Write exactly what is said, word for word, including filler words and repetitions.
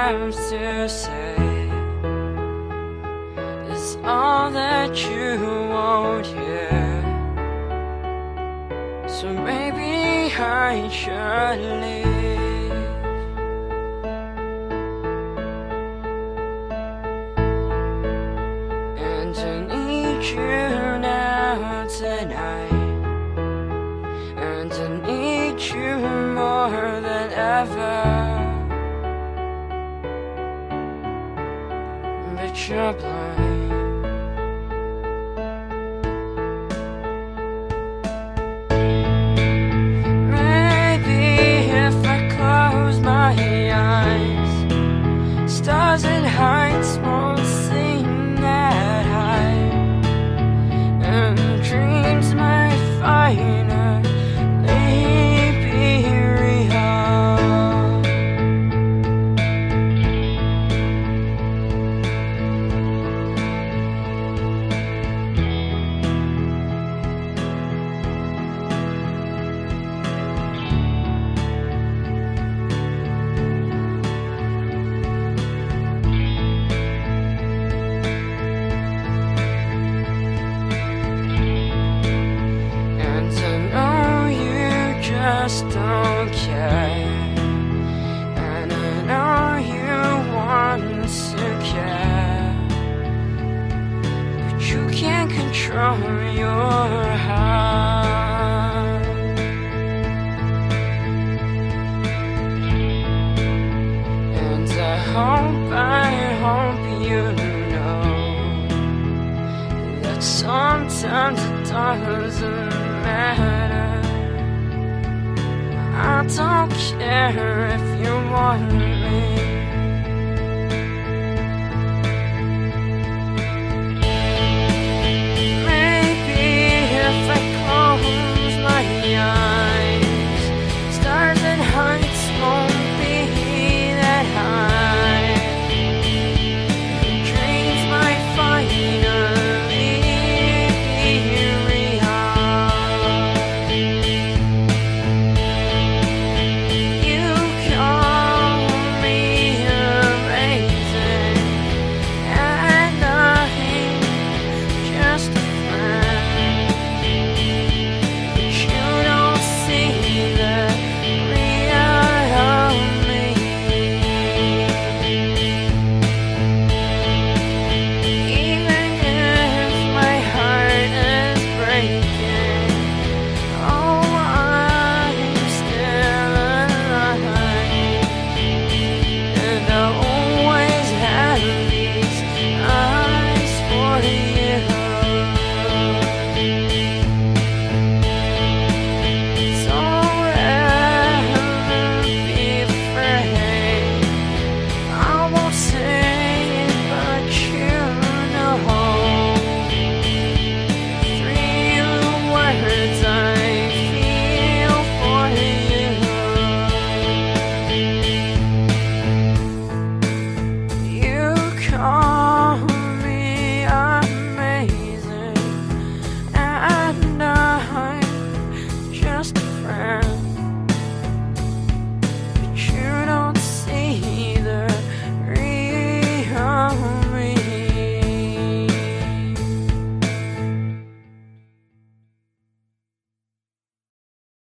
have to say is all that you won't hear. So maybe I should leave. And I need you now tonight, and I need you more than ever. But you're blind. Maybe if I close my eyes, stars and heights won't seem that high, and dreams might finally be real. And I know you just don't care, and I know you want to care, but you can't control your heart. And I hope, I hope you know that sometimes it doesn't matter. I don't care if you want me.